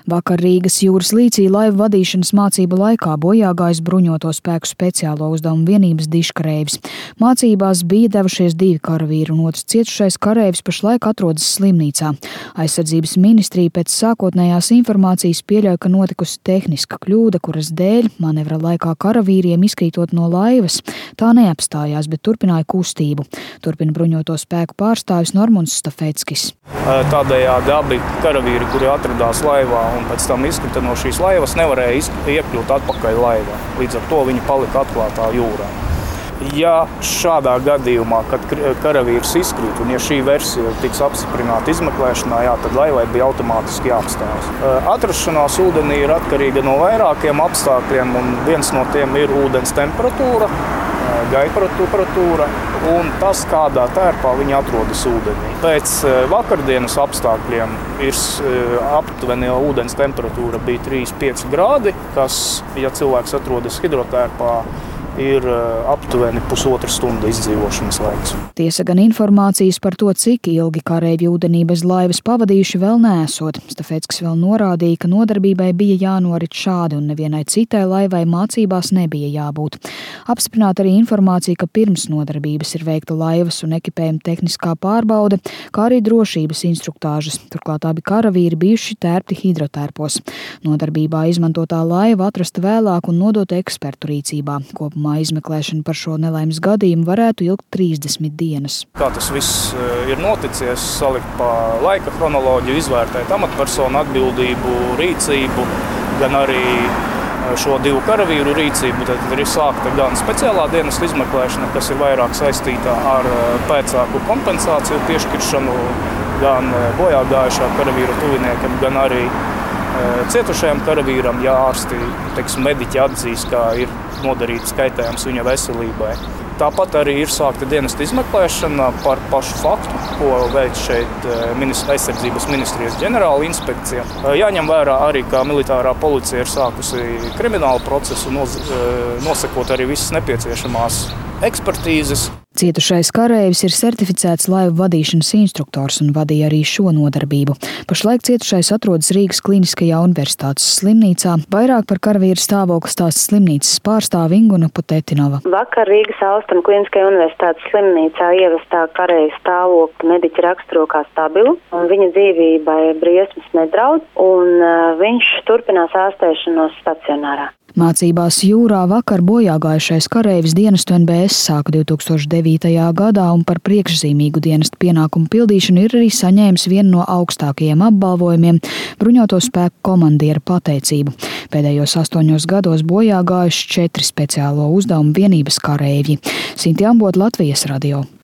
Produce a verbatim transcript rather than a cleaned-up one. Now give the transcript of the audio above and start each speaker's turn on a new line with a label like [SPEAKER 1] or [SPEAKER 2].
[SPEAKER 1] Vakar Rīgas jūras līcī laivu vadīšanas mācību laikā bojā gājis bruņoto spēku speciālo uzdevumu vienības dižkareivs. Mācībās bija devušies divi karavīri un otrs cietušais kareivs pašlaik atrodas slimnīcā. Aizsardzības ministrija pēc sākotnējās informācijas pieļauj, ka notikusi tehniska kļūda, kuras dēļ manevra laikā karavīriem izkrītot no laivas. Tā neapstājās, bet turpināja kustību. Turpina bruņoto spēku pārstāvis Normunds Stafeckis.
[SPEAKER 2] Tādējādi abi karavīri, kuri atradās laivā un pēc tam izkrita no šīs laivas, nevarēja iekļūt atpakaļ laivā. Līdz ar to viņi palika atklātā jūrā. Ja šādā gadījumā, kad karavīrs izkrīt un ja šī versija tiks apstiprināta izmeklēšanā, jā, tad laivai bija automātiski jāapstājas. Atrašanās ūdenī ir atkarīga no vairākiem apstākļiem, un viens no tiem ir ūdens temperatūra, gaisa temperatūra un tas, kādā tērpā viņi atrodas ūdenī. Pēc vakardienas apstākļiem ir aptuveni ūdens temperatūra bija trīs pieci grādi, kas, ja cilvēks atrodas hidrotērpā, ir aptuveni pusotra stunda izdzīvošanas laiks.
[SPEAKER 1] Tiesa gan informācijas par to, cik ilgi kareivji ūdenī bez laivas pavadījuši, vēl neesot. Stafeckis vēl norādīja, ka nodarbībai bija jānorit šādi un nevienai citai laivai mācībās nebija jābūt. Apstiprināta arī informācija, ka pirms nodarbības ir veikta laivas un ekipējuma tehniskā pārbaude, kā arī drošības instruktāžas. Turklāt abi karavīri bijuši tērpti hidrotērpos. Nodarbībā izmantotā laiva atrasta vēlāk un nodota ekspertu rīcībā. Kopumā izmeklēšana par šo nelaimes gadījumu varētu ilgt trīsdesmit dienas.
[SPEAKER 2] Kā tas viss ir noticies, salikt pa laika chronoloģiju, izvērtēt amatpersonu atbildību, rīcību, gan arī šo divu karavīru rīcību, tad ir sākta gan speciālā dienesta izmeklēšana, kas ir vairāk saistīta ar pēcāku kompensāciju piešķiršanu, gan bojā gājušā karavīra tuviniekam, gan arī cietušajam karavīram, ja ārsti, teiksim, mediķi atzīst, ka ir nodarīts kaitējums viņa veselībai. Tāpat arī ir sākta dienesta izmeklēšana par pašu faktu, ko veic šeit aizsardzības ministrijas ģenerāla inspekcija. Jāņem vērā arī, ka militārā policija ir sākusi kriminālu procesu, nosakot arī visas nepieciešamās ekspertīzes.
[SPEAKER 1] Cietušais kareivs ir certificēts laivu vadīšanas instruktors un vadīja arī šo nodarbību. Pašlaik cietušais atrodas Rīgas Kliniskajā universitātes slimnīcā. Vairāk par karavīru stāvokli stāsta slimnīcas pārstāve Inguna Putetinova.
[SPEAKER 3] Vakar Rīgas Austrumu Kliniskajā universitātes slimnīcā ievestā kareivja stāvokli mediķi raksturo kā stabilu, un viņa dzīvībai briesmas nedraud, un viņš turpinās ārstēšanos stacionārā.
[SPEAKER 1] Mācībās jūrā vakar bojā gājušais kareivis dienestu N B S sāka divi tūkstoši devītajā gadā un par priekšzīmīgu dienestu pienākumu pildīšanu ir arī saņēmis vienu no augstākajiem apbalvojumiem – bruņoto spēku komandiera pateicību. Pēdējos astoņos gados bojā gājuši četri speciālo uzdevumu vienības kareivji. Sinti Ambot, Latvijas radio.